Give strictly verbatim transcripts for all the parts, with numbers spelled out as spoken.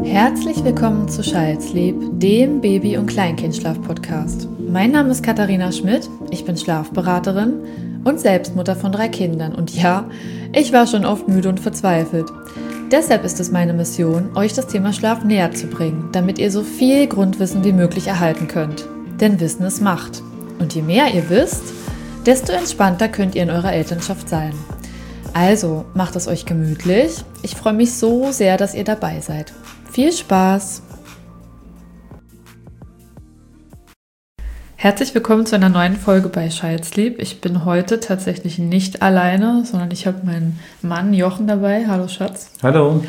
Herzlich willkommen zu Child's-Sleep, dem Baby- und Kleinkindschlaf-Podcast. Mein Name ist Katharina Schmidt, ich bin Schlafberaterin und Selbstmutter von drei Kindern. Und ja, ich war schon oft müde und verzweifelt. Deshalb ist es meine Mission, euch das Thema Schlaf näher zu bringen, damit ihr so viel Grundwissen wie möglich erhalten könnt. Denn Wissen ist Macht. Und je mehr ihr wisst, desto entspannter könnt ihr in eurer Elternschaft sein. Also, macht es euch gemütlich. Ich freue mich so sehr, dass ihr dabei seid. Viel Spaß! Herzlich willkommen zu einer neuen Folge bei Child's-Sleep. Ich bin heute tatsächlich nicht alleine, sondern ich habe meinen Mann Jochen dabei. Hallo Schatz. Hallo.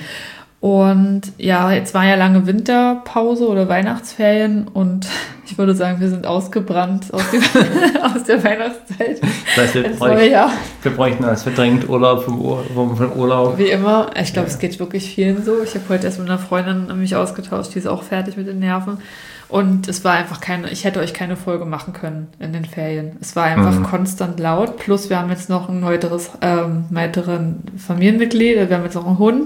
Und ja, jetzt war ja lange Winterpause oder Weihnachtsferien und ich würde sagen, wir sind ausgebrannt aus, die, aus der Weihnachtszeit. Das heißt, wir, bräuchten, wir bräuchten als verdrängt Urlaub vom, Ur, vom, vom Urlaub. Wie immer. Ich glaube, ja. Es geht wirklich vielen so. Ich habe heute erst mit einer Freundin mich ausgetauscht, die ist auch fertig mit den Nerven. Und es war einfach keine, ich hätte euch keine Folge machen können in den Ferien. Es war einfach mhm. konstant laut. Plus wir haben jetzt noch ein weiteres, ähm, weiteren Familienmitglied, wir haben jetzt noch einen Hund.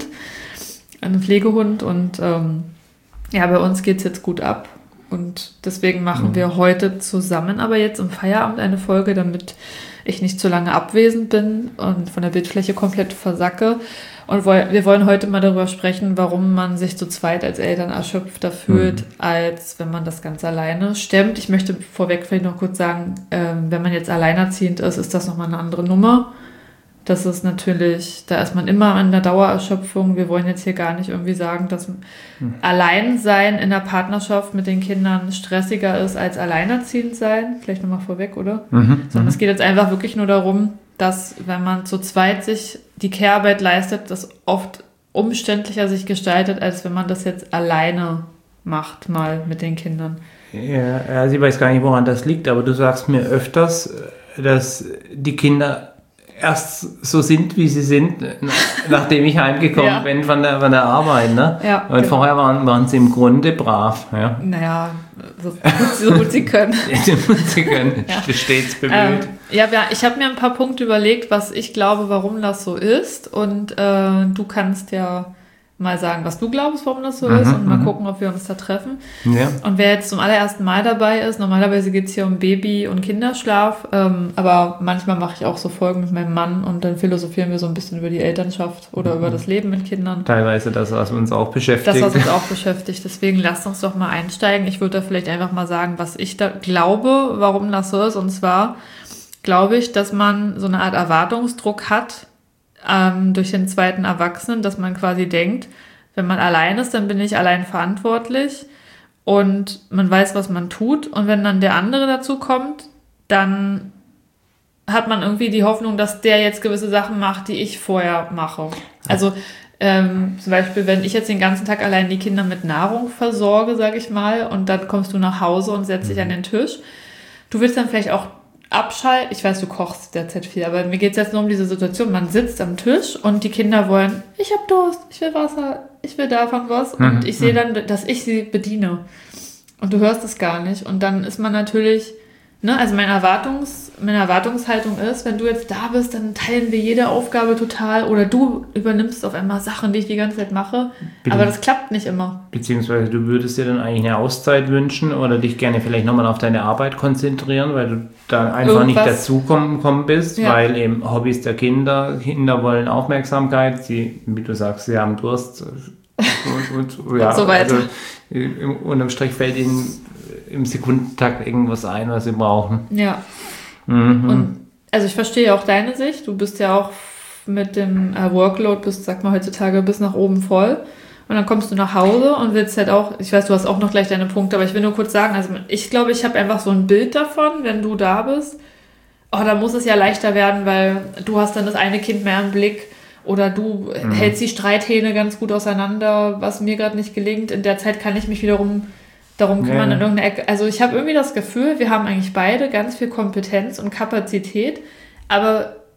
Einen Pflegehund und ähm, ja, bei uns geht es jetzt gut ab und deswegen machen mhm. wir heute zusammen, aber jetzt im Feierabend eine Folge, damit ich nicht zu lange abwesend bin und von der Bildfläche komplett versacke. Und wir wollen heute mal darüber sprechen, warum man sich zu zweit als Eltern erschöpfter fühlt, mhm. als wenn man das ganz alleine stemmt. Ich möchte vorweg vielleicht noch kurz sagen, ähm, wenn man jetzt alleinerziehend ist, ist das nochmal eine andere Nummer. Das ist natürlich, da ist man immer an der Dauererschöpfung. Wir wollen jetzt hier gar nicht irgendwie sagen, dass hm. Alleinsein in der Partnerschaft mit den Kindern stressiger ist als alleinerziehend sein. Vielleicht nochmal vorweg, oder? Mhm. Sondern es geht jetzt einfach wirklich nur darum, dass wenn man zu zweit sich die Care-Arbeit leistet, das oft umständlicher sich gestaltet, als wenn man das jetzt alleine macht, mal mit den Kindern. Ja, also ich weiß gar nicht, woran das liegt, aber du sagst mir öfters, dass die Kinder erst so sind, wie sie sind, nachdem ich heimgekommen ja. bin von der, von der Arbeit. Ne? Ja, und genau. Vorher waren, waren sie im Grunde brav. Ja. Naja, so gut, so gut sie können. so gut sie können, ja. Stets bemüht. Ähm, ja, ich habe mir ein paar Punkte überlegt, was ich glaube, warum das so ist. Und äh, du kannst ja mal sagen, was du glaubst, warum das so mhm, ist und mal gucken, ob wir uns da treffen. Ja. Und wer jetzt zum allerersten Mal dabei ist, normalerweise geht es hier um Baby- und Kinderschlaf, ähm, aber manchmal mache ich auch so Folgen mit meinem Mann und dann philosophieren wir so ein bisschen über die Elternschaft oder mhm. über das Leben mit Kindern. Teilweise das, was uns auch beschäftigt. Das, was uns auch beschäftigt. Deswegen lasst uns doch mal einsteigen. Ich würde da vielleicht einfach mal sagen, was ich da glaube, warum das so ist. Und zwar glaube ich, dass man so eine Art Erwartungsdruck hat, Ähm, durch den zweiten Erwachsenen, dass man quasi denkt, wenn man allein ist, dann bin ich allein verantwortlich und man weiß, was man tut. Und wenn dann der andere dazu kommt, dann hat man irgendwie die Hoffnung, dass der jetzt gewisse Sachen macht, die ich vorher mache. Also ähm, zum Beispiel, wenn ich jetzt den ganzen Tag allein die Kinder mit Nahrung versorge, sage ich mal, und dann kommst du nach Hause und setzt dich an den Tisch. Du willst dann vielleicht auch abschalten. Ich weiß, du kochst derzeit viel, aber mir geht es jetzt nur um diese Situation. Man sitzt am Tisch und die Kinder wollen, ich habe Durst, ich will Wasser, ich will davon was. Und ich sehe dann, dass ich sie bediene. Und du hörst es gar nicht. Und dann ist man natürlich, ne, also meine, Erwartungs, meine Erwartungshaltung ist, wenn du jetzt da bist, dann teilen wir jede Aufgabe total oder du übernimmst auf einmal Sachen, die ich die ganze Zeit mache. Be- aber das klappt nicht immer. Beziehungsweise du würdest dir dann eigentlich eine Auszeit wünschen oder dich gerne vielleicht nochmal auf deine Arbeit konzentrieren, weil du da einfach Irgendwas. nicht dazugekommen bist, ja. weil eben Hobbys der Kinder, Kinder wollen Aufmerksamkeit, sie, wie du sagst, sie haben Durst und, und, ja, und so weiter. Also, unterm Strich fällt ihnen im Sekundentakt irgendwas ein, was sie brauchen. Ja. Mhm. Und also ich verstehe auch deine Sicht. Du bist ja auch mit dem äh, Workload, bist, sag mal heutzutage, bis nach oben voll. Und dann kommst du nach Hause und willst halt auch, ich weiß, du hast auch noch gleich deine Punkte, aber ich will nur kurz sagen, also ich glaube, ich habe einfach so ein Bild davon, wenn du da bist. Oh, da muss es ja leichter werden, weil du hast dann das eine Kind mehr im Blick oder du mhm. hältst die Streithähne ganz gut auseinander, was mir gerade nicht gelingt. In der Zeit kann ich mich wiederum darum kümmern ja. in irgendeiner Ecke. Also ich habe irgendwie das Gefühl, wir haben eigentlich beide ganz viel Kompetenz und Kapazität, aber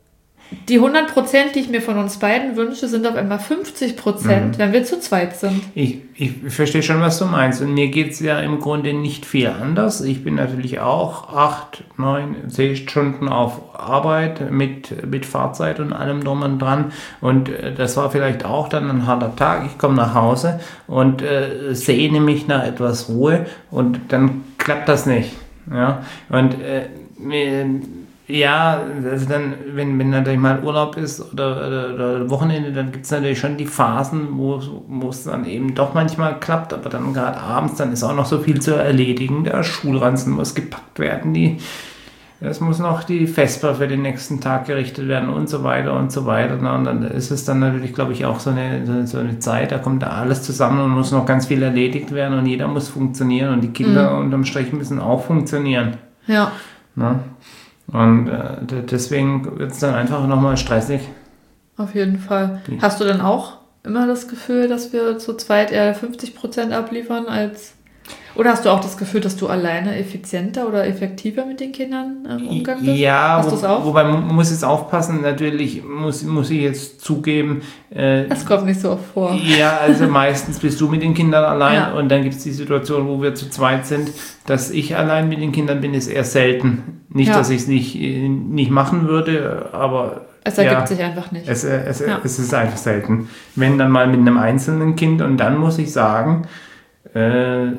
die hundert Prozent, die ich mir von uns beiden wünsche, sind auf einmal fünfzig Prozent, mhm. wenn wir zu zweit sind. Ich, ich verstehe schon, was du meinst. Und mir geht es ja im Grunde nicht viel anders. Ich bin natürlich auch acht, neun, zehn Stunden auf Arbeit mit, mit Fahrzeit und allem drum und dran. Und äh, das war vielleicht auch dann ein harter Tag. Ich komme nach Hause und äh, sehne mich nach etwas Ruhe und dann klappt das nicht. Ja? Und äh, mir, ja, also dann, wenn, wenn natürlich mal Urlaub ist oder, oder, oder Wochenende, dann gibt es natürlich schon die Phasen, wo, wo es dann eben doch manchmal klappt, aber dann gerade abends, dann ist auch noch so viel zu erledigen. Der Schulranzen muss gepackt werden, die, es muss noch die Vesper für den nächsten Tag gerichtet werden und so weiter und so weiter. Und dann ist es dann natürlich, glaube ich, auch so eine, so eine Zeit, da kommt da alles zusammen und muss noch ganz viel erledigt werden und jeder muss funktionieren und die Kinder mhm. unterm Strich müssen auch funktionieren. Ja. Na? Und äh, deswegen wird es dann einfach nochmal stressig. Auf jeden Fall. Hast du dann auch immer das Gefühl, dass wir zu zweit eher fünfzig Prozent abliefern als... Oder hast du auch das Gefühl, dass du alleine effizienter oder effektiver mit den Kindern im Umgang bist? Ja, hast wo, auch? wobei man muss jetzt aufpassen, natürlich muss, muss ich jetzt zugeben... Äh, das kommt nicht so oft vor. Ja, also meistens bist du mit den Kindern allein ja. und dann gibt es die Situation, wo wir zu zweit sind, dass ich allein mit den Kindern bin, ist eher selten. Nicht, ja. dass ich es nicht, nicht machen würde, aber... Es ergibt ja, sich einfach nicht. Es, es, ja. es ist einfach selten. Wenn dann mal mit einem einzelnen Kind und dann muss ich sagen... Äh,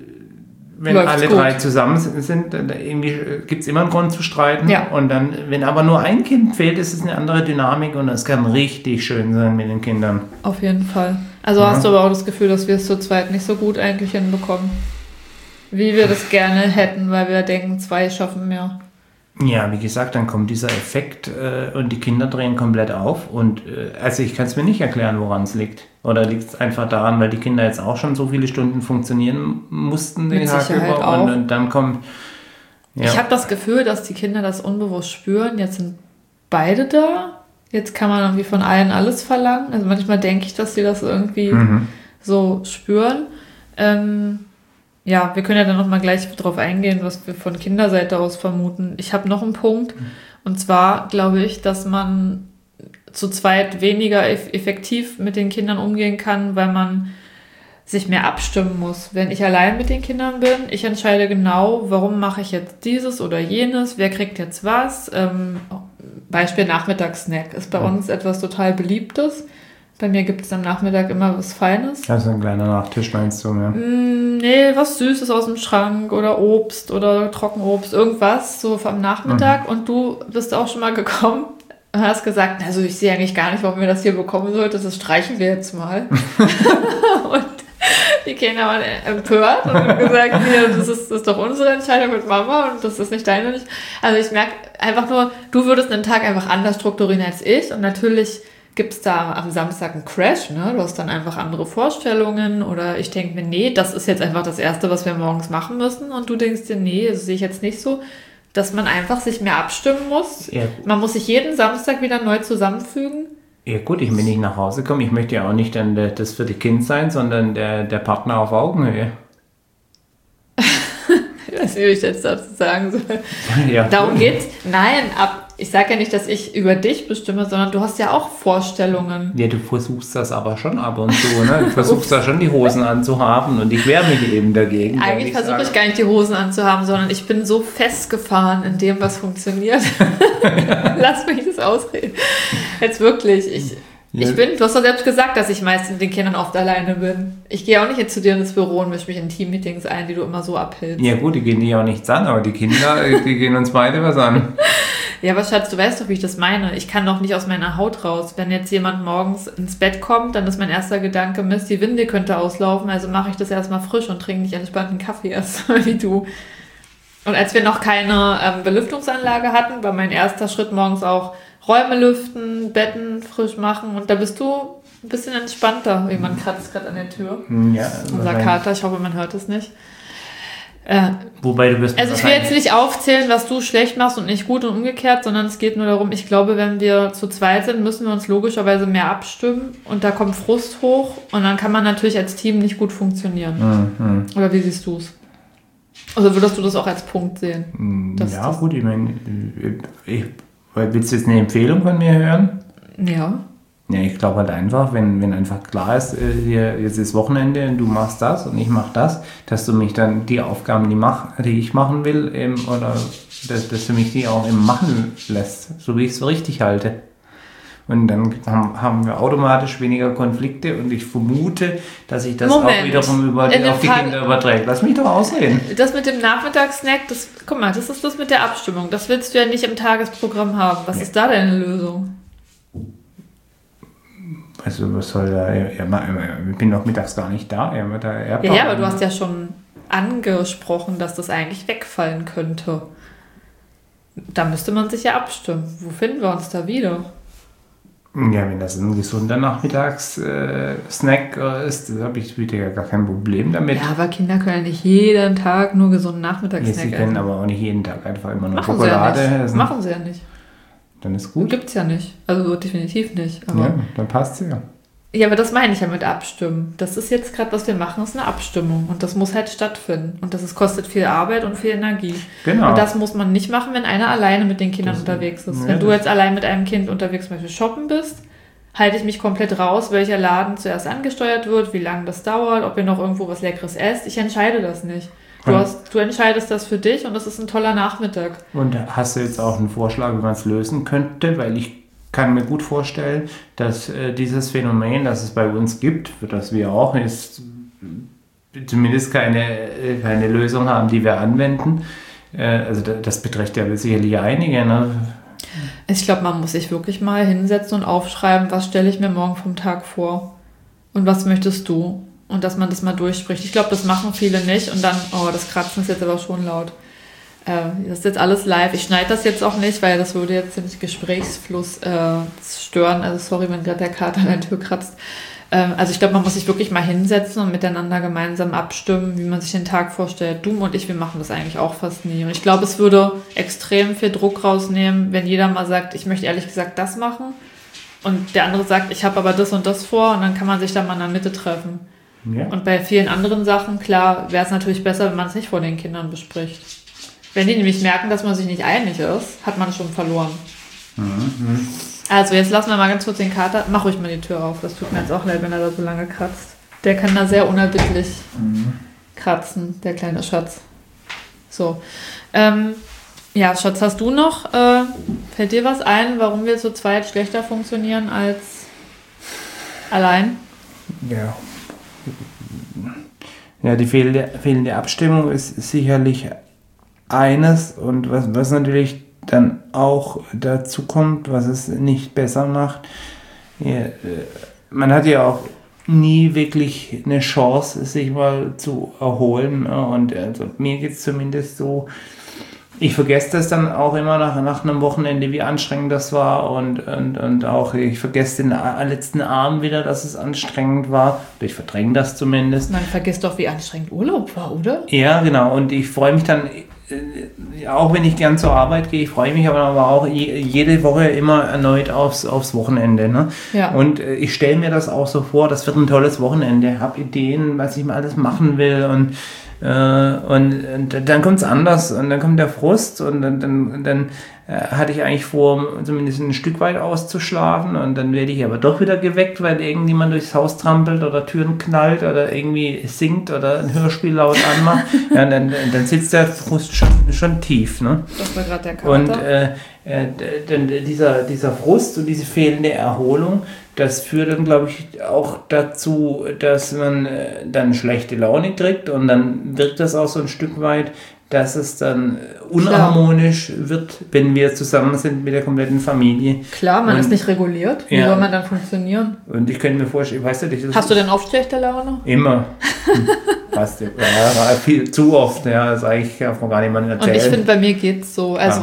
wenn Läuft's alle gut. drei zusammen sind, irgendwie gibt es immer einen Grund zu streiten. Ja. Und dann, wenn aber nur ein Kind fehlt, ist es eine andere Dynamik und es kann richtig schön sein mit den Kindern. Auf jeden Fall. Also ja. hast du aber auch das Gefühl, dass wir es zu zweit nicht so gut eigentlich hinbekommen, wie wir das gerne hätten, weil wir denken, zwei schaffen mehr. Ja, wie gesagt, dann kommt dieser Effekt äh, und die Kinder drehen komplett auf. Und äh, also ich kann es mir nicht erklären, woran es liegt. Oder liegt es einfach daran, weil die Kinder jetzt auch schon so viele Stunden funktionieren mussten den Tag über und, und dann kommt... Ja. Ich habe das Gefühl, dass die Kinder das unbewusst spüren. Jetzt sind beide da. Jetzt kann man irgendwie von allen alles verlangen. Also manchmal denke ich, dass sie das irgendwie mhm. so spüren. Ähm... Ja, wir können ja dann nochmal gleich drauf eingehen, was wir von Kinderseite aus vermuten. Ich habe noch einen Punkt, und zwar glaube ich, dass man zu zweit weniger effektiv mit den Kindern umgehen kann, weil man sich mehr abstimmen muss. Wenn ich allein mit den Kindern bin, ich entscheide genau, warum mache ich jetzt dieses oder jenes, wer kriegt jetzt was. Ähm, Beispiel Nachmittagssnack ist bei uns etwas total Beliebtes. Bei mir gibt es am Nachmittag immer was Feines. Also ein kleiner Nachtisch meinst du, ja? Mm, nee, was Süßes aus dem Schrank oder Obst oder Trockenobst, irgendwas so am Nachmittag. Mhm. Und du bist auch schon mal gekommen und hast gesagt, also ich sehe eigentlich gar nicht, warum wir das hier bekommen sollten, das streichen wir jetzt mal. Und die Kinder waren empört und haben gesagt, nee, das, ist, das ist doch unsere Entscheidung mit Mama und das ist nicht deine. Nicht. Also ich merke einfach nur, du würdest einen Tag einfach anders strukturieren als ich und natürlich gibt es da am Samstag einen Crash, ne? Du hast dann einfach andere Vorstellungen oder ich denke mir, nee, das ist jetzt einfach das Erste, was wir morgens machen müssen und du denkst dir, nee, das sehe ich jetzt nicht so, dass man einfach sich mehr abstimmen muss. Ja. Man muss sich jeden Samstag wieder neu zusammenfügen. Ja gut, ich bin nicht nach Hause gekommen, ich möchte ja auch nicht dann das für die Kind sein, sondern der, der Partner auf Augenhöhe. Ich weiß nicht, wie ich jetzt dazu sagen soll. Ja. Darum geht's. Nein, ab ich sage ja nicht, dass ich über dich bestimme, sondern du hast ja auch Vorstellungen. Ja, du versuchst das aber schon ab und zu, ne? Du versuchst da schon die Hosen anzuhaben und ich wehre mich eben dagegen. Eigentlich versuche ich gar nicht die Hosen anzuhaben, sondern ich bin so festgefahren in dem, was funktioniert. Lass mich das ausreden. Jetzt wirklich, ich... Ja. Ich bin, du hast doch selbst gesagt, dass ich meist mit den Kindern oft alleine bin. Ich gehe auch nicht jetzt zu dir ins Büro und mische mich in Teammeetings ein, die du immer so abhältst. Ja gut, die gehen dir auch nichts an, aber die Kinder, die gehen uns beide was an. Ja, aber Schatz, du weißt doch, wie ich das meine. Ich kann doch nicht aus meiner Haut raus. Wenn jetzt jemand morgens ins Bett kommt, dann ist mein erster Gedanke, Mist, die Winde könnte auslaufen, also mache ich das erstmal frisch und trinke nicht entspannten Kaffee erst, wie du. Und als wir noch keine ähm, Belüftungsanlage hatten, war mein erster Schritt morgens auch Räume lüften, Betten frisch machen und da bist du ein bisschen entspannter. Jemand kratzt gerade an der Tür. Ja, unser Kater, ich hoffe, man hört es nicht. Äh, Wobei du bist. Also ich will jetzt nicht aufzählen, was du schlecht machst und nicht gut und umgekehrt, sondern es geht nur darum, ich glaube, wenn wir zu zweit sind, müssen wir uns logischerweise mehr abstimmen und da kommt Frust hoch und dann kann man natürlich als Team nicht gut funktionieren. Mhm. Oder wie siehst du es? Also würdest du das auch als Punkt sehen? Ja, gut, ich meine, ich, Willst du jetzt eine Empfehlung von mir hören? Ja. Ja, ich glaube halt einfach, wenn, wenn einfach klar ist, äh, hier, jetzt ist Wochenende und du machst das und ich mach das, dass du mich dann die Aufgaben, die, mach, die ich machen will, eben, oder dass, dass du mich die auch eben machen lässt, so wie ich es so richtig halte. Und dann haben, haben wir automatisch weniger Konflikte und ich vermute, dass sich das Moment. auch wiederum über die, auf die Fall, Kinder überträgt. Lass mich doch ausreden. Das mit dem Nachmittagssnack, das, guck mal, das ist das mit der Abstimmung. Das willst du ja nicht im Tagesprogramm haben. Was ja. ist da deine Lösung? Also was soll da, er, ich bin doch mittags gar nicht da. Er, da er ja, ja, aber du hast ja schon angesprochen, dass das eigentlich wegfallen könnte. Da müsste man sich ja abstimmen. Wo finden wir uns da wieder? Ja, wenn das ein gesunder Nachmittags-Snack äh, ist, da habe ich wieder ja gar kein Problem damit. Ja, aber Kinder können ja nicht jeden Tag nur gesunden Nachmittagssnack essen. Ja, sie können aber auch nicht jeden Tag einfach immer nur Schokolade essen. essen. Machen sie ja nicht. Dann ist gut. Gibt's ja nicht. Also definitiv nicht. Aber ja, dann passt sie ja. Ja, aber das meine ich ja mit Abstimmen. Das ist jetzt gerade, was wir machen, ist eine Abstimmung. Und das muss halt stattfinden. Und das ist, kostet viel Arbeit und viel Energie. Genau. Und das muss man nicht machen, wenn einer alleine mit den Kindern das, unterwegs ist. Ja, wenn du jetzt allein mit einem Kind unterwegs zum Beispiel shoppen bist, halte ich mich komplett raus, welcher Laden zuerst angesteuert wird, wie lange das dauert, ob ihr noch irgendwo was Leckeres esst. Ich entscheide das nicht. Du, hast, du entscheidest das für dich und das ist ein toller Nachmittag. Und hast du jetzt auch einen Vorschlag, wie man es lösen könnte? Weil ich kann mir gut vorstellen, dass äh, dieses Phänomen, das es bei uns gibt, für das wir auch jetzt zumindest keine, äh, keine Lösung haben, die wir anwenden. Äh, also das, das betrifft ja sicherlich einige. Ne? Ich glaube, man muss sich wirklich mal hinsetzen und aufschreiben, was stelle ich mir morgen vom Tag vor und was möchtest du? Und dass man das mal durchspricht. Ich glaube, das machen viele nicht. Und dann, oh, das Kratzen ist jetzt aber schon laut. Äh, das ist jetzt alles live. Ich schneide das jetzt auch nicht, weil das würde jetzt den Gesprächsfluss äh, stören. Also sorry, wenn gerade der Kater an der Tür kratzt. Ähm, also ich glaube, man muss sich wirklich mal hinsetzen und miteinander gemeinsam abstimmen, wie man sich den Tag vorstellt. Du und ich, wir machen das eigentlich auch fast nie. Und ich glaube, es würde extrem viel Druck rausnehmen, wenn jeder mal sagt, ich möchte ehrlich gesagt das machen. Und der andere sagt, ich habe aber das und das vor. Und dann kann man sich da mal in der Mitte treffen. Ja. Und bei vielen anderen Sachen, klar, wäre es natürlich besser, wenn man es nicht vor den Kindern bespricht. Wenn die nämlich merken, dass man sich nicht einig ist, hat man schon verloren. Mhm. Also jetzt lassen wir mal ganz kurz den Kater, mach ruhig mal die Tür auf, das tut mir jetzt auch leid, wenn er da so lange kratzt. Der kann da sehr unerbittlich mhm. kratzen, der kleine Schatz. So, ähm, ja, Schatz, hast du noch, äh, fällt dir was ein, warum wir zu zweit schlechter funktionieren als allein? Ja. Ja, die fehlende, fehlende Abstimmung ist sicherlich eines und was, was natürlich dann auch dazu kommt, was es nicht besser macht. Ja, man hat ja auch nie wirklich eine Chance, sich mal zu erholen. Und also mir geht es zumindest so, ich vergesse das dann auch immer nach, nach einem Wochenende, wie anstrengend das war und, und, und auch ich vergesse den letzten Abend wieder, dass es anstrengend war. Ich verdränge das zumindest. Man vergisst doch, wie anstrengend Urlaub war, oder? Ja, genau. Und ich freue mich dann, äh, auch wenn ich gern zur Arbeit gehe, ich freue mich aber, aber auch je, jede Woche immer erneut aufs, aufs Wochenende. Ne? Ja. Und äh, ich stelle mir das auch so vor, das wird ein tolles Wochenende, habe Ideen, was ich mal alles machen will und Äh, und, und dann kommt es anders und dann kommt der Frust und dann, dann, dann äh, hatte ich eigentlich vor, zumindest ein Stück weit auszuschlafen und dann werde ich aber doch wieder geweckt, weil irgendjemand durchs Haus trampelt oder Türen knallt oder irgendwie singt oder ein Hörspiel laut anmacht. Ja, und dann, dann sitzt der Frust schon, schon tief. Ne? Das war gerade der Kater. Und äh, äh, dann dieser, dieser Frust und diese fehlende Erholung, das führt dann, glaube ich, auch dazu, dass man äh, dann schlechte Laune kriegt und dann wirkt das auch so ein Stück weit, dass es dann unharmonisch Klar. wird, wenn wir zusammen sind mit der kompletten Familie. Klar, man und, ist nicht reguliert. Wie ja. soll man dann funktionieren? Und ich könnte mir vorstellen, weißt du, das Hast du denn oft schlechte Laune? Immer. Fast, ja, viel zu oft, ja, das eigentlich darf man gar niemandem erzählen. Und ich finde, bei mir geht's so, also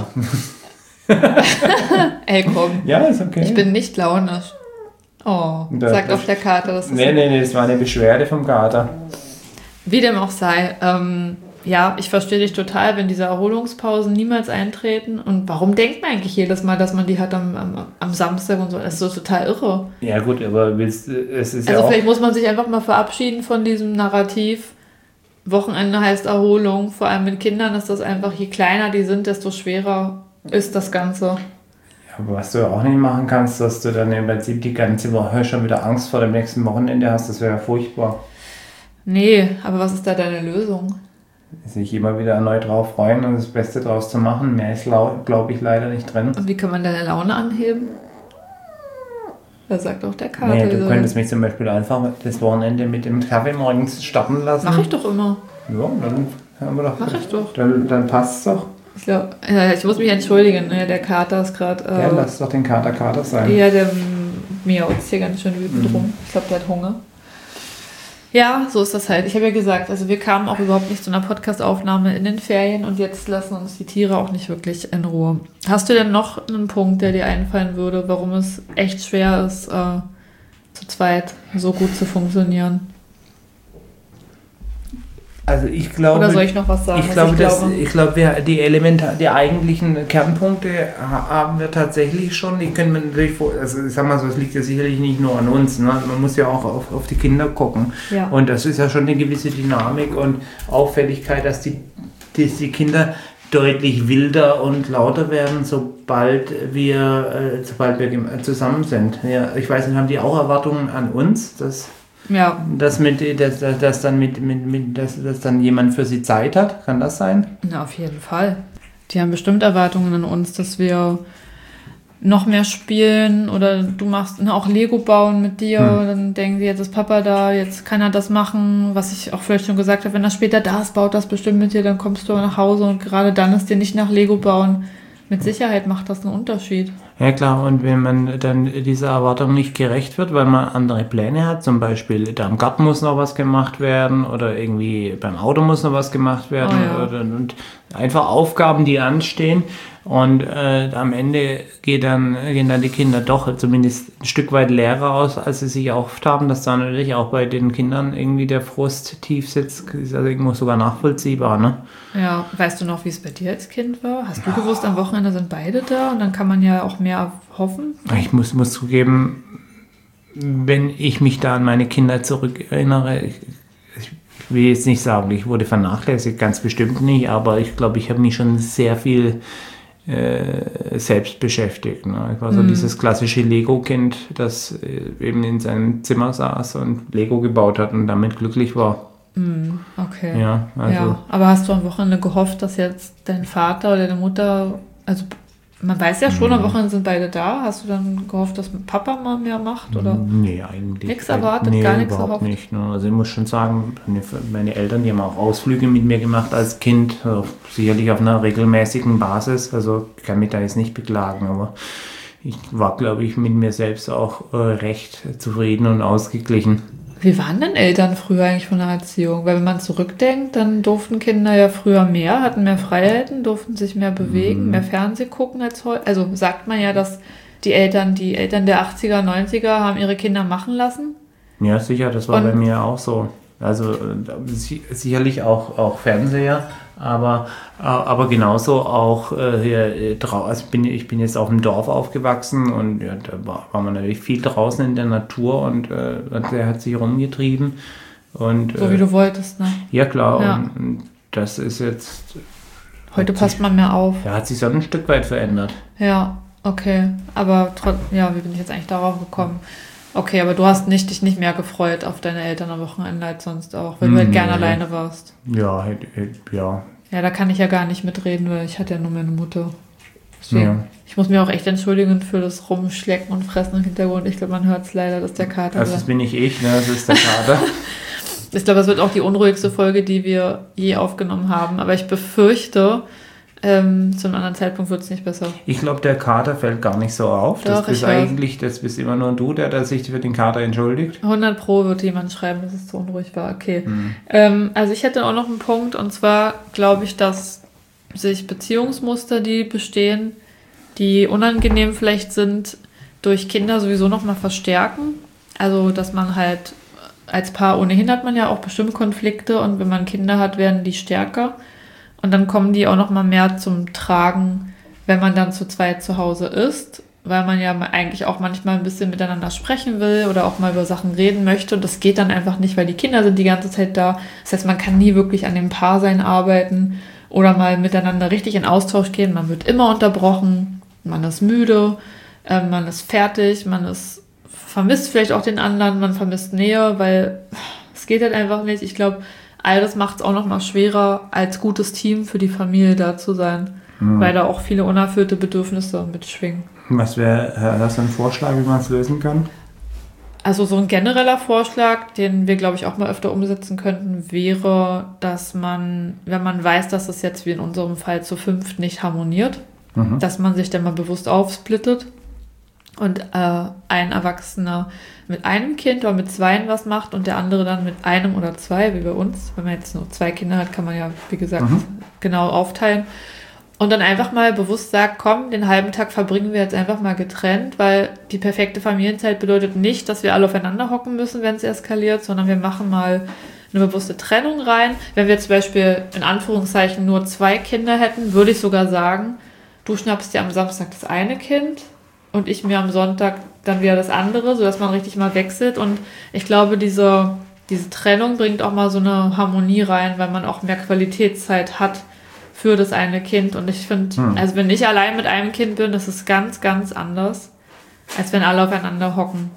ja. Ey, komm. Ja, ist okay. Ich bin nicht launisch. Oh, das, sagt auch der Kater. Das ist nee, nee, nee, das war eine Beschwerde vom Kater. Wie dem auch sei. Ähm, ja, ich verstehe dich total, wenn diese Erholungspausen niemals eintreten. Und warum denkt man eigentlich jedes Mal, dass man die hat am, am, am Samstag und so? Das ist so total irre. Ja gut, aber willst, es ist also ja auch... vielleicht muss man sich einfach mal verabschieden von diesem Narrativ. Wochenende heißt Erholung. Vor allem mit Kindern ist das einfach, je kleiner die sind, desto schwerer ist das Ganze. Aber was du auch nicht machen kannst, dass du dann im Prinzip die ganze Woche schon wieder Angst vor dem nächsten Wochenende hast, das wäre ja furchtbar. Nee, aber was ist da deine Lösung? Sich immer wieder erneut drauf freuen und das Beste draus zu machen. Mehr ist, glaube ich, leider nicht drin. Und wie kann man deine Laune anheben? Da sagt auch der Kater. Nee, du könntest mich zum Beispiel einfach das Wochenende mit dem Kaffee morgens starten lassen. Mach ich doch immer. Ja, dann haben wir doch. Mach ich doch. Dann, dann passt es doch. Ich, glaub, ja, ich muss mich entschuldigen, ne? Der Kater ist gerade... Äh, ja, lass doch den Kater Kater sein. Ja, der miaut hier ganz schön wütend mhm. rum. Ich glaube, der hat Hunger. Ja, so ist das halt. Ich habe ja gesagt, also wir kamen auch überhaupt nicht zu einer Podcast-Aufnahme in den Ferien und jetzt lassen uns die Tiere auch nicht wirklich in Ruhe. Hast du denn noch einen Punkt, der dir einfallen würde, warum es echt schwer ist, äh, zu zweit so gut zu funktionieren? Also ich glaube, oder soll ich noch was sagen? Ich glaube, ich dass, glaube? ich glaube, wir die Elementar, die eigentlichen Kernpunkte haben wir tatsächlich schon. Die können wir natürlich, also ich sag mal so, es liegt ja sicherlich nicht nur an uns. Ne? Man muss ja auch auf, auf die Kinder gucken. Ja. Und das ist ja schon eine gewisse Dynamik und Auffälligkeit, dass die, dass die Kinder deutlich wilder und lauter werden, sobald wir, äh, sobald wir zusammen sind. Ja, ich weiß nicht, haben die auch Erwartungen an uns? Dass Ja. Dass, mit, dass, dass, dann mit, mit, mit, dass, dass dann jemand für sie Zeit hat, kann das sein? Na, auf jeden Fall. Die haben bestimmt Erwartungen an uns, dass wir noch mehr spielen oder du machst na, auch Lego bauen mit dir. Hm. Dann denken sie, jetzt ist Papa da, jetzt kann er das machen, was ich auch vielleicht schon gesagt habe, wenn er später da ist, baut das bestimmt mit dir, dann kommst du nach Hause und gerade dann ist dir nicht nach Lego bauen. Mit Sicherheit macht das einen Unterschied. Ja klar, und wenn man dann dieser Erwartung nicht gerecht wird, weil man andere Pläne hat, zum Beispiel da im Garten muss noch was gemacht werden oder irgendwie beim Auto muss noch was gemacht werden oh ja. oder, und einfach Aufgaben, die anstehen und äh, am Ende geht dann, gehen dann die Kinder doch zumindest ein Stück weit leerer aus, als sie sich erhofft haben, dass da natürlich auch bei den Kindern irgendwie der Frust tief sitzt, ist also irgendwo sogar nachvollziehbar, ne? Ja, weißt du noch, wie es bei dir als Kind war? Hast du gewusst, am Wochenende sind beide da und dann kann man ja auch mehr hoffen? Ich muss, muss zugeben, wenn ich mich da an meine Kinder zurückerinnere, ich, ich will jetzt nicht sagen, ich wurde vernachlässigt, ganz bestimmt nicht, aber ich glaube, ich habe mich schon sehr viel äh, selbst beschäftigt. Ne? Ich war so mm. dieses klassische Lego-Kind, das äh, eben in seinem Zimmer saß und Lego gebaut hat und damit glücklich war. Mm, okay. Ja, also. Ja, aber hast du am Wochenende gehofft, dass jetzt dein Vater oder deine Mutter, also man weiß ja schon, mm. am Wochenende sind beide da. Hast du dann gehofft, dass Papa mal mehr macht? Oder? Nee, eigentlich. Nichts erwartet, nee, gar nichts überhaupt erhofft? nicht. Ne? Also ich muss schon sagen, meine, meine Eltern, die haben auch Ausflüge mit mir gemacht als Kind, also sicherlich auf einer regelmäßigen Basis. Also ich kann mich da jetzt nicht beklagen, aber ich war, glaube ich, mit mir selbst auch äh, recht zufrieden und ausgeglichen. Wie waren denn Eltern früher eigentlich von der Erziehung? Weil wenn man zurückdenkt, dann durften Kinder ja früher mehr, hatten mehr Freiheiten, durften sich mehr bewegen, mhm. mehr Fernsehen gucken als heute. Also sagt man ja, dass die Eltern, die Eltern der achtziger, neunziger haben ihre Kinder machen lassen. Ja, sicher, das war Und bei mir auch so. Also sicherlich auch, auch Fernseher, aber, aber genauso auch äh, hier draußen. Also ich, bin, ich bin jetzt auf dem Dorf aufgewachsen und ja, da war, war man natürlich viel draußen in der Natur und äh, der hat sich rumgetrieben. Und, so äh, wie du wolltest, ne? Ja, klar. Ja. Und, und das ist jetzt... Heute passt sich, man mehr auf. Ja, hat sich so ein Stück weit verändert. Ja, okay. Aber trotzdem, ja, wie bin ich jetzt eigentlich darauf gekommen? Okay, aber du hast nicht, dich nicht mehr gefreut auf deine Eltern am Wochenende als sonst auch, weil du halt nee. gerne alleine warst. Ja, ja. Ja, da kann ich ja gar nicht mitreden, weil ich hatte ja nur meine Mutter. Deswegen, ja. Ich muss mir auch echt entschuldigen für das Rumschlecken und Fressen im Hintergrund. Ich glaube, man hört es leider, dass der Kater... Also das bin nicht ich, ne? Das ist der Kater. Ich glaube, das wird auch die unruhigste Folge, die wir je aufgenommen haben. Aber ich befürchte... Ähm, zu einem anderen Zeitpunkt wird es nicht besser. Ich glaube, der Kater fällt gar nicht so auf. Doch, das bist eigentlich, das bist immer nur du, der, der sich für den Kater entschuldigt. hundert Pro wird jemand schreiben, dass es zu unruhig war. Okay. Mhm. Ähm, also ich hätte auch noch einen Punkt, und zwar glaube ich, dass sich Beziehungsmuster, die bestehen, die unangenehm vielleicht sind, durch Kinder sowieso nochmal verstärken. Also, dass man halt als Paar, ohnehin hat man ja auch bestimmt Konflikte, und wenn man Kinder hat, werden die stärker. Und dann kommen die auch noch mal mehr zum Tragen, wenn man dann zu zweit zu Hause ist, weil man ja eigentlich auch manchmal ein bisschen miteinander sprechen will oder auch mal über Sachen reden möchte. Und das geht dann einfach nicht, weil die Kinder sind die ganze Zeit da. Das heißt, man kann nie wirklich an dem Paarsein arbeiten oder mal miteinander richtig in Austausch gehen. Man wird immer unterbrochen. man ist müde, äh, man ist fertig, man ist vermisst vielleicht auch den anderen, man vermisst Nähe, weil es geht halt einfach nicht. Ich glaube, all das macht es auch noch mal schwerer, als gutes Team für die Familie da zu sein, mhm. weil da auch viele unerfüllte Bedürfnisse mitschwingen. Was wäre das ein Vorschlag, wie man es lösen kann? Also so ein genereller Vorschlag, den wir, glaube ich, auch mal öfter umsetzen könnten, wäre, dass man, wenn man weiß, dass es jetzt wie in unserem Fall zu fünft nicht harmoniert, mhm. dass man sich dann mal bewusst aufsplittet und äh, ein Erwachsener mit einem Kind oder mit zweien was macht und der andere dann mit einem oder zwei, wie bei uns. Wenn man jetzt nur zwei Kinder hat, kann man ja, wie gesagt, mhm. genau aufteilen. Und dann einfach mal bewusst sagt, komm, den halben Tag verbringen wir jetzt einfach mal getrennt, weil die perfekte Familienzeit bedeutet nicht, dass wir alle aufeinander hocken müssen, wenn es eskaliert, sondern wir machen mal eine bewusste Trennung rein. Wenn wir zum Beispiel in Anführungszeichen nur zwei Kinder hätten, würde ich sogar sagen, du schnappst dir am Samstag das eine Kind und ich mir am Sonntag dann wieder das andere, sodass man richtig mal wechselt. Und ich glaube, diese, diese Trennung bringt auch mal so eine Harmonie rein, weil man auch mehr Qualitätszeit hat für das eine Kind. Und ich finde, hm. also wenn ich allein mit einem Kind bin, das ist ganz, ganz anders, als wenn alle aufeinander hocken.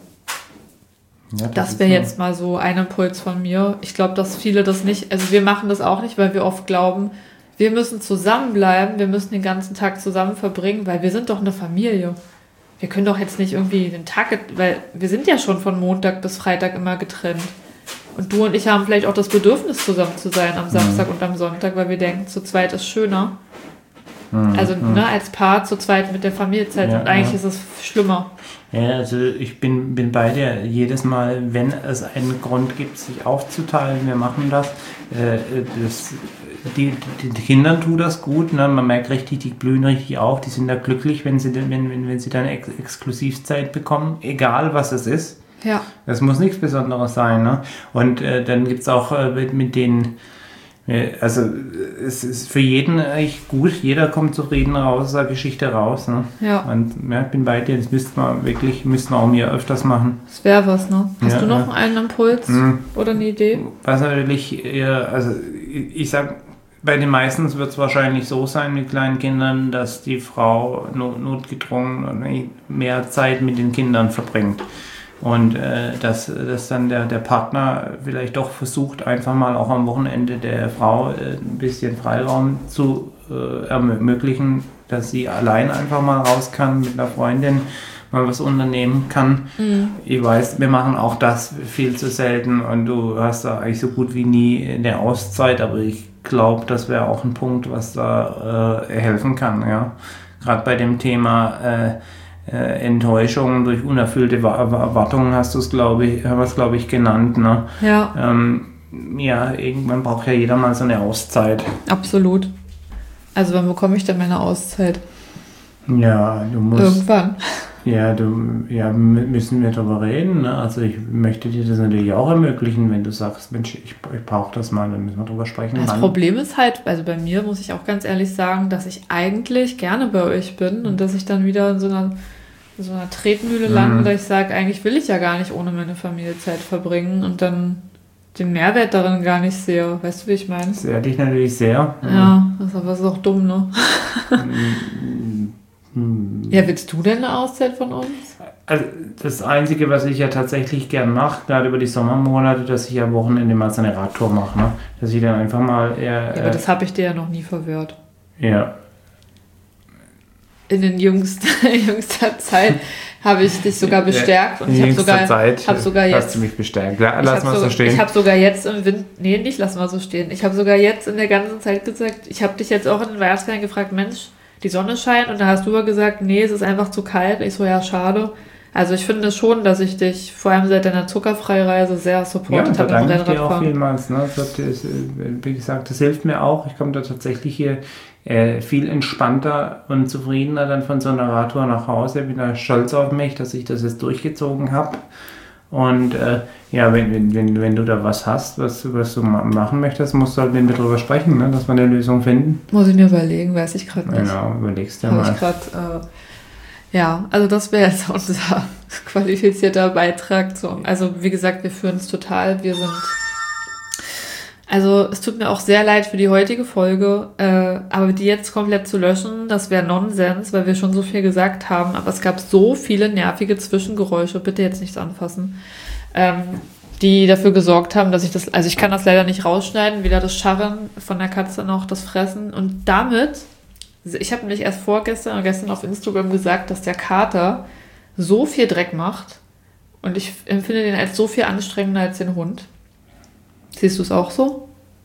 Ja, das das wäre jetzt mal so ein Impuls von mir. Ich glaube, dass viele das nicht, also wir machen das auch nicht, weil wir oft glauben, wir müssen zusammenbleiben, wir müssen den ganzen Tag zusammen verbringen, weil wir sind doch eine Familie. Wir können doch jetzt nicht irgendwie den Tag, weil wir sind ja schon von Montag bis Freitag immer getrennt. Und du und ich haben vielleicht auch das Bedürfnis, zusammen zu sein am Samstag mhm. und am Sonntag, weil wir denken, zu zweit ist schöner. Mhm. Also ne, als Paar zu zweit mit der Familie Zeit. Ja, und eigentlich ja. ist es schlimmer. Ja, also ich bin, bin bei dir. Jedes Mal, wenn es einen Grund gibt, sich aufzuteilen, wir machen das. Äh, das die, die, die Kindern tut das gut. Ne? Man merkt richtig, die blühen richtig auf. Die sind da glücklich, wenn sie, wenn, wenn, wenn sie dann Ex- Exklusivzeit bekommen. Egal, was es ist. Ja. Das muss nichts Besonderes sein. Ne? Und äh, dann gibt es auch äh, mit, mit den, äh, also es ist für jeden echt gut, jeder kommt zufrieden raus aus der Geschichte raus. Ne? Ja. Und ja, ich bin bei dir, das müssten wir wirklich, müssten wir auch mehr öfters machen. Das wäre was, ne? Hast ja, du noch ja. einen Impuls mhm. oder eine Idee? Was natürlich eher, also ich, ich sag, bei den meisten wird es wahrscheinlich so sein mit kleinen Kindern, dass die Frau not, notgedrungen mehr Zeit mit den Kindern verbringt. Und äh, dass, dass dann der, der Partner vielleicht doch versucht, einfach mal auch am Wochenende der Frau äh, ein bisschen Freiraum zu äh, ermöglichen, dass sie allein einfach mal raus kann mit einer Freundin, mal was unternehmen kann. Mhm. Ich weiß, wir machen auch das viel zu selten und du hast da eigentlich so gut wie nie eine Auszeit, aber ich glaube, das wäre auch ein Punkt, was da äh, helfen kann. Ja? Gerade bei dem Thema äh, Äh, Enttäuschung durch unerfüllte Erwartungen hast du es, glaube ich, was glaube ich genannt. Ne? Ja. Ähm, ja, irgendwann braucht ja jeder mal so eine Auszeit. Absolut. Also wann bekomme ich denn meine Auszeit? Ja, du musst. Irgendwann. Ja, du, ja, müssen wir darüber reden. Ne? Also ich möchte dir das natürlich auch ermöglichen, wenn du sagst, Mensch, ich, ich brauche das mal, dann müssen wir darüber sprechen. Das wann. Problem ist halt, also bei mir muss ich auch ganz ehrlich sagen, dass ich eigentlich gerne bei euch bin und dass ich dann wieder in so einer, in so einer Tretmühle lande, mhm. dass ich sage, eigentlich will ich ja gar nicht ohne meine Familie Zeit verbringen und dann den Mehrwert darin gar nicht sehe. Weißt du, wie ich meine? Das ehrt dich natürlich sehr. Ja, ja, das ist aber ist auch dumm, ne? Ja, willst du denn eine Auszeit von uns? Also das Einzige, was ich ja tatsächlich gern mache, gerade über die Sommermonate, dass ich am Wochenende mal so eine Radtour mache. Ne? Dass ich dann einfach mal eher... Ja, aber äh, das habe ich dir ja noch nie verwehrt. Ja. In den jüngsten, jüngster Zeit habe ich dich sogar bestärkt. Und in ich habe sogar, Zeit hab sogar jetzt, hast du mich bestärkt. Ja, lass mal so, so stehen. Ich habe sogar jetzt im Winter... Nee, nicht lass mal so stehen. Ich habe sogar jetzt in der ganzen Zeit gesagt, ich habe dich jetzt auch in den Weihnachtsferien gefragt, Mensch, die Sonne scheint und da hast du aber gesagt, nee, es ist einfach zu kalt. Ich so, ja, schade. Also ich finde schon, dass ich dich vor allem seit deiner Zuckerfreireise sehr supportet ja, habe im Rennradfahren. Ja, auch vielmals. Ne? Das, wie gesagt, das hilft mir auch. Ich komme da tatsächlich hier äh, viel entspannter und zufriedener dann von so einer Radtour nach Hause. Bin da stolz auf mich, dass ich das jetzt durchgezogen habe. Und äh, ja, wenn, wenn, wenn, wenn du da was hast, was, was du machen möchtest, musst du halt mit mir drüber sprechen, ne? Dass wir eine Lösung finden. Muss ich mir überlegen, weiß ich gerade nicht. Genau, überlegst du Hab mal. Ich grad, äh, ja, also das wäre jetzt unser qualifizierter Beitrag. Zu, also wie gesagt, wir führen es total. Wir sind Also es tut mir auch sehr leid für die heutige Folge, äh, aber die jetzt komplett zu löschen, das wäre Nonsens, weil wir schon so viel gesagt haben. Aber es gab so viele nervige Zwischengeräusche, bitte jetzt nichts anfassen, ähm, die dafür gesorgt haben, dass ich das, also ich kann das leider nicht rausschneiden, weder das Scharren von der Katze noch das Fressen. Und damit, ich habe nämlich erst vorgestern oder gestern auf Instagram gesagt, dass der Kater so viel Dreck macht und ich empfinde den als so viel anstrengender als den Hund. Siehst du es auch so?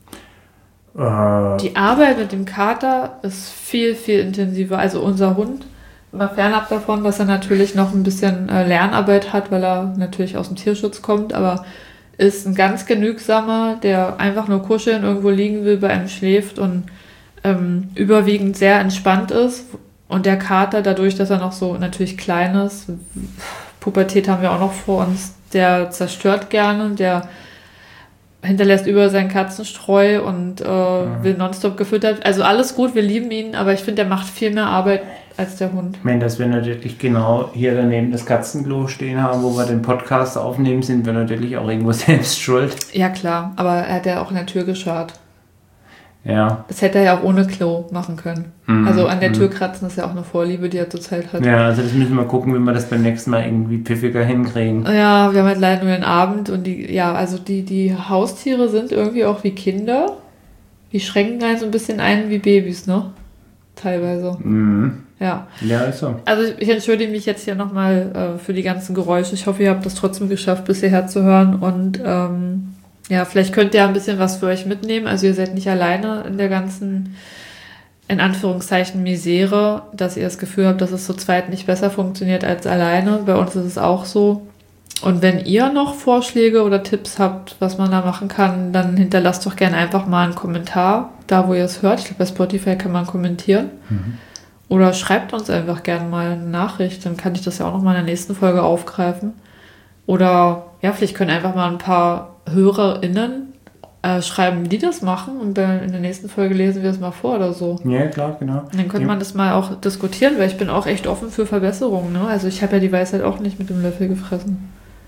Äh. Die Arbeit mit dem Kater ist viel, viel intensiver. Also unser Hund, mal fernab davon, dass er natürlich noch ein bisschen äh, Lernarbeit hat, weil er natürlich aus dem Tierschutz kommt, aber ist ein ganz genügsamer, der einfach nur kuscheln irgendwo liegen will, bei einem schläft und ähm, überwiegend sehr entspannt ist. Und der Kater, dadurch, dass er noch so natürlich klein ist, Pubertät haben wir auch noch vor uns, der zerstört gerne, der hinterlässt über seinen Katzenstreu und äh, mhm. will nonstop gefüttert. Also alles gut, wir lieben ihn, aber ich finde, der macht viel mehr Arbeit als der Hund. Ich meine, dass wir natürlich genau hier daneben das Katzenklo stehen haben, wo wir den Podcast aufnehmen, sind wir natürlich auch irgendwo selbst schuld. Ja klar, aber er hat ja auch in der Tür geschart. Ja. Das hätte er ja auch ohne Klo machen können. Mhm. Also an der Tür kratzen ist ja auch eine Vorliebe, die er zurzeit hat. Ja, also das müssen wir gucken, wie wir das beim nächsten Mal irgendwie pfiffiger hinkriegen. Ja, wir haben halt leider nur den Abend und die, ja, also die, die Haustiere sind irgendwie auch wie Kinder. Die schränken einen so ein bisschen ein wie Babys, ne? Teilweise. Mhm. Ja. Ja, ist so. Also ich entschuldige mich jetzt hier nochmal äh, für die ganzen Geräusche. Ich hoffe, ihr habt das trotzdem geschafft, bis hierher zu hören und ähm, ja, vielleicht könnt ihr ein bisschen was für euch mitnehmen. Also ihr seid nicht alleine in der ganzen, in Anführungszeichen, Misere, dass ihr das Gefühl habt, dass es zu zweit nicht besser funktioniert als alleine. Bei uns ist es auch so. Und wenn ihr noch Vorschläge oder Tipps habt, was man da machen kann, dann hinterlasst doch gerne einfach mal einen Kommentar, da wo ihr es hört. Ich glaube, bei Spotify kann man kommentieren. Mhm. Oder schreibt uns einfach gerne mal eine Nachricht, dann kann ich das ja auch noch mal in der nächsten Folge aufgreifen. Oder ja, vielleicht können einfach mal ein paar HörerInnen äh, schreiben, die das machen und dann in der nächsten Folge lesen wir es mal vor oder so. Ja, klar, genau. Und dann könnte ja. man das mal auch diskutieren, weil ich bin auch echt offen für Verbesserungen. Ne? Also ich habe ja die Weisheit auch nicht mit dem Löffel gefressen.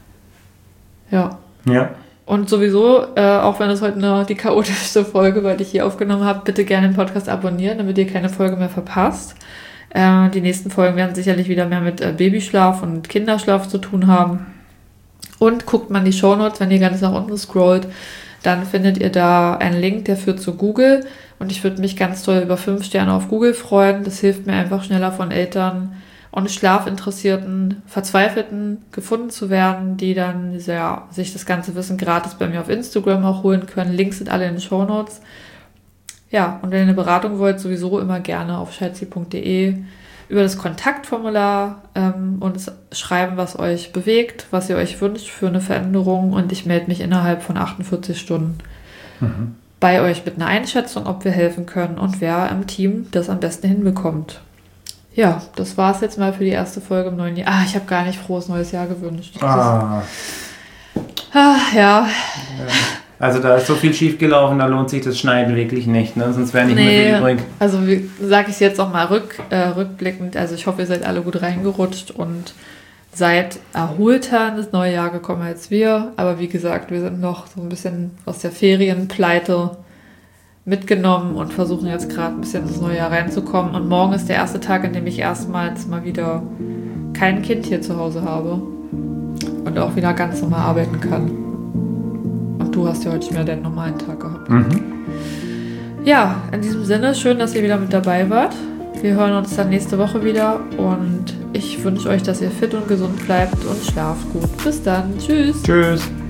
Ja. Ja. Und sowieso, äh, auch wenn es heute eine, die chaotischste Folge, weil ich hier aufgenommen habe, bitte gerne den Podcast abonnieren, damit ihr keine Folge mehr verpasst. Äh, die nächsten Folgen werden sicherlich wieder mehr mit äh, Babyschlaf und Kinderschlaf zu tun haben. Und guckt mal in die Shownotes, wenn ihr ganz nach unten scrollt, dann findet ihr da einen Link, der führt zu Google. Und ich würde mich ganz toll über fünf Sterne auf Google freuen. Das hilft mir einfach schneller von Eltern und Schlafinteressierten, Verzweifelten gefunden zu werden, die dann ja, sich das ganze Wissen gratis bei mir auf Instagram auch holen können. Links sind alle in den Shownotes. Ja, und wenn ihr eine Beratung wollt, sowieso immer gerne auf scheitzi punkt de über das Kontaktformular ähm, uns schreiben, was euch bewegt, was ihr euch wünscht für eine Veränderung und ich melde mich innerhalb von achtundvierzig Stunden mhm. bei euch mit einer Einschätzung, ob wir helfen können und wer im Team das am besten hinbekommt. Ja, das war es jetzt mal für die erste Folge im neuen Jahr. Ah, ich habe gar nicht frohes neues Jahr gewünscht. Ah. ah ja. ja. Also da ist so viel schief gelaufen, da lohnt sich das Schneiden wirklich nicht, ne? Sonst wäre nicht nee, mehr viel übrig. Also sage ich es jetzt auch mal rück, äh, rückblickend. Also ich hoffe, ihr seid alle gut reingerutscht und seid erholter in das neue Jahr gekommen als wir. Aber wie gesagt, wir sind noch so ein bisschen aus der Ferienpleite mitgenommen und versuchen jetzt gerade ein bisschen ins neue Jahr reinzukommen. Und morgen ist der erste Tag, an dem ich erstmals mal wieder kein Kind hier zu Hause habe und auch wieder ganz normal arbeiten kann. Du hast ja heute schon wieder deinen normalen Tag gehabt. Mhm. Ja, in diesem Sinne, schön, dass ihr wieder mit dabei wart. Wir hören uns dann nächste Woche wieder und ich wünsche euch, dass ihr fit und gesund bleibt und schlaft gut. Bis dann. Tschüss. Tschüss.